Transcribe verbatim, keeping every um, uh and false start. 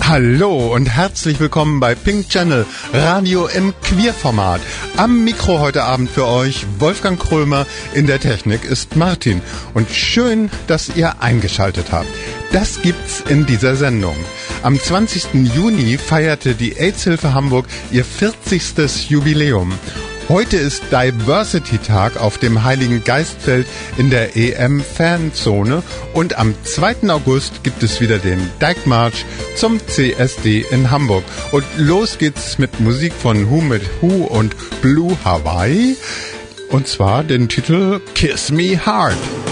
Hallo und herzlich willkommen bei Pink Channel, Radio im Queerformat. Am Mikro heute Abend für euch Wolfgang Krömer, in der Technik ist Martin. Und schön, dass ihr eingeschaltet habt. Das gibt's in dieser Sendung. Am zwanzigsten Juni feierte die AIDS-Hilfe Hamburg ihr vierzigstes Jubiläum. Heute ist Diversity-Tag auf dem Heiligen Geistfeld in der E M-Fanzone und am zweiten August gibt es wieder den Dyke March zum C S D in Hamburg. Und los geht's mit Musik von Who mit Who und Blue Hawaii und zwar den Titel Kiss Me Hard.